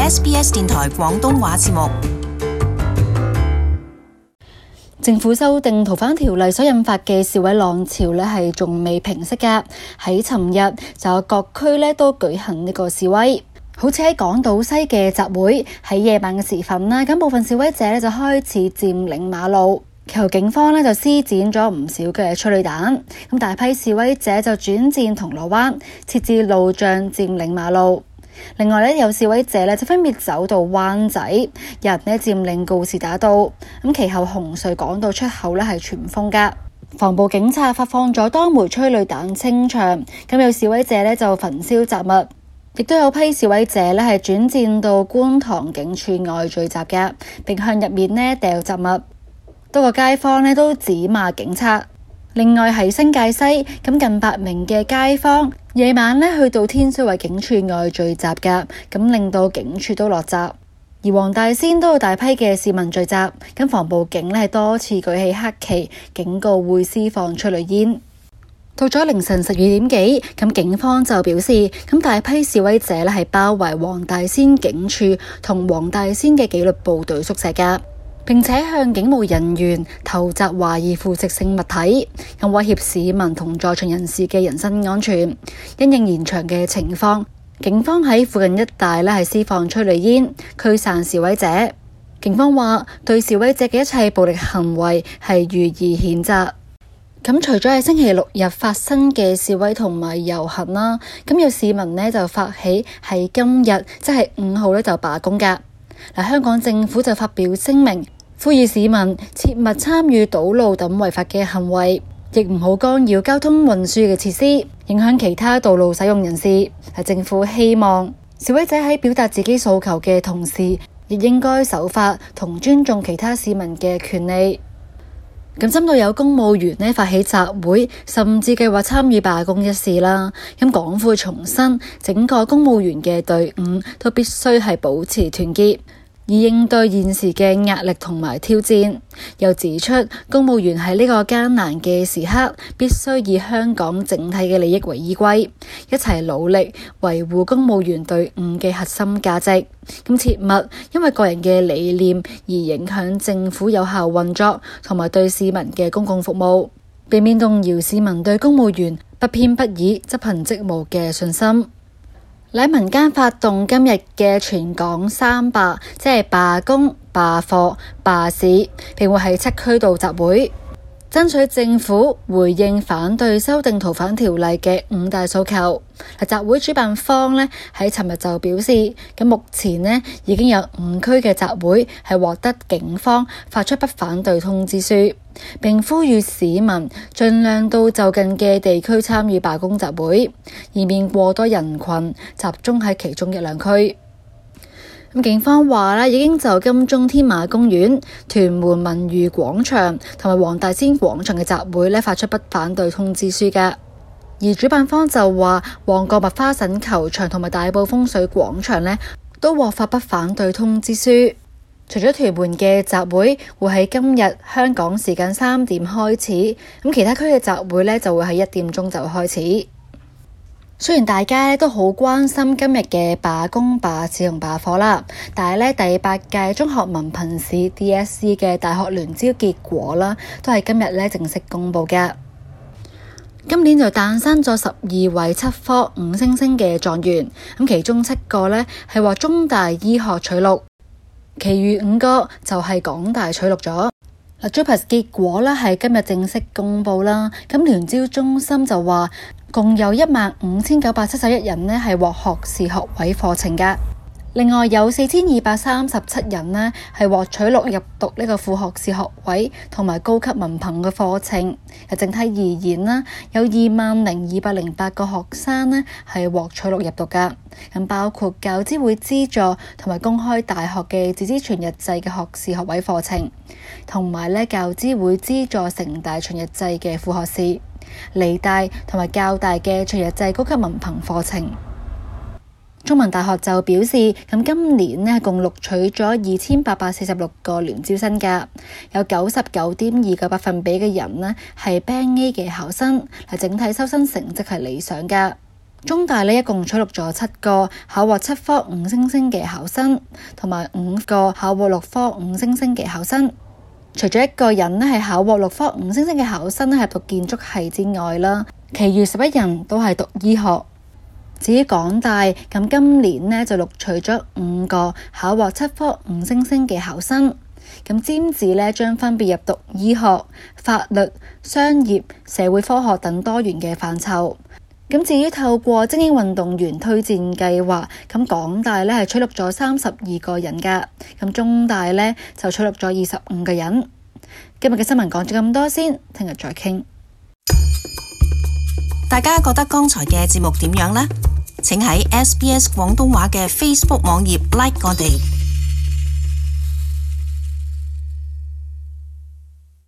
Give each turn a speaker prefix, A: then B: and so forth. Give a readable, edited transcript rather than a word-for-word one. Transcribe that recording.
A: SBS 電台廣東話節目。
B: 政府修訂逃犯條例所引發嘅示威浪潮呢係仲未平息㗎。喺尋日就有各區呢都舉行呢個示威，好似喺港島西嘅集會，喺夜晚嘅時分啦，咁部分示威者呢就開始佔領馬路，其後警方呢就施展咗唔少嘅催淚彈，咁大批示威者就轉戰銅鑼灣，設置路障佔領馬路。另外有示威者就分別走到灣仔，有人佔領告士打道，咁其後紅隧港島出口係全封㗎。防暴警察發放咗多枚催淚彈清場，咁有示威者就焚燒雜物，亦都有批示威者係轉戰到觀塘警署外聚集㗎，並向入面掉雜物。多個街坊都指罵警察。另外喺新界西，咁近100名嘅街坊夜晚去到天水圍警署外聚集㗎，咁令到警署都落閘。而黃大仙都有大批嘅市民聚集，咁防暴警係多次舉起黑旗，警告會施放催淚煙。到咗凌晨12點幾，咁警方就表示，咁大批示威者係包圍黃大仙警署同黃大仙嘅紀律部隊宿舍㗎，並且向警務人員投擲懷疑腐蝕性物體，咁威脅市民同在場人士嘅人身安全。因應現場嘅情況，警方喺附近一帶係施放催淚煙，驅散示威者。警方話對示威者嘅一切暴力行為係予以譴責。咁除咗喺星期6日發生嘅示威同埋遊行啦，咁有市民就發起喺今日即係5號就罷工㗎。香港政府就發表聲明，呼籲市民切勿參與堵路等違法嘅行為，亦唔好干擾交通運輸嘅設施，影響其他道路使用人士。政府希望示威者喺表達自己訴求嘅同時，亦應該守法同尊重其他市民嘅權利。咁針對有公務員發起集會，甚至計劃參與罷工一事啦，咁港府重申整個公務員嘅隊伍都必須係保持團結，以應對現時嘅壓力同埋挑戰。又指出公務員喺呢個艱難嘅時刻，必須以香港整體嘅利益為依歸，一齊努力維護公務員隊伍嘅核心價值。咁切勿因為個人嘅理念而影響政府有效運作同埋對市民嘅公共服務，避免動搖市民對公務員不偏不倚執行職務嘅信心。喺民間發動今日嘅全港3罷，即係罷工、罷課、罷市，並會喺7區度集會，爭取政府回應反對修訂逃犯條例嘅5大訴求。集會主辦方喺尋日就表示，咁目前已經有5區嘅集會係獲得警方發出不反對通知書，並呼籲市民盡量到就近嘅地區參與罷工集會，以免過多人群集中喺其中1、2區。警方話已經就金鐘天馬公園、屯門文娛廣場同埋黃大仙廣場嘅集會發出不反對通知書㗎。而主辦方就話旺角麥花臣球場同埋大埔風水廣場都獲發不反對通知書。除咗屯門嘅集會會喺今日香港時間3點開始，咁其他區嘅集會就會喺1點鐘就開始。雖然大家都好關心今日嘅罷工、罷市同罷課啦，但係第8屆中學文憑試 DSE 嘅大學聯招結果啦，都係今日正式公佈嘅。今年就誕生咗12位7科5星星嘅狀元，咁其中7個係獲中大醫學取錄，其餘5個就係港大取錄咗。JUPAS 結果係今日正式公佈啦，咁聯招中心就話共有15,971人係獲學士學位課程㗎。另外有4,237人係獲取錄入讀呢個副學士學位同埋高級文憑嘅課程。整體而言有20,208個學生係獲取錄入讀㗎。咁包括教資會資助同埋公開大學嘅自資全日制嘅學士學位課程，同埋教資會資助城大全日制嘅副學士、理大同埋教大嘅全日制高級文憑課程。中文大學就表示，咁今年共錄取咗2,846個聯招生㗎，有99.2%嘅人係 Band A 嘅考生，整體收生成績係理想㗎。 中大呢一共取錄咗7個考獲7科5星星嘅考生，同埋5個考獲6科5星星嘅考生。除咗1個人呢係考獲6科5星星嘅考生呢係讀建築系之外啦，其餘11人都係讀醫學。至於港大，咁今年呢就錄取咗5個考獲7科5星星嘅考生。咁尖子呢將分別入讀醫學、法律、商業、社會科學等多元嘅範疇。咁至於透過精英運動員推薦計劃，咁港大呢係取錄咗32個人㗎，咁中大呢就取錄咗25個人。今日嘅新聞講咗咁多先，聽日再傾。
A: 大家覺得剛才嘅節目點樣呢？請喺SBS 廣東話嘅 Facebook 網頁 like 我哋。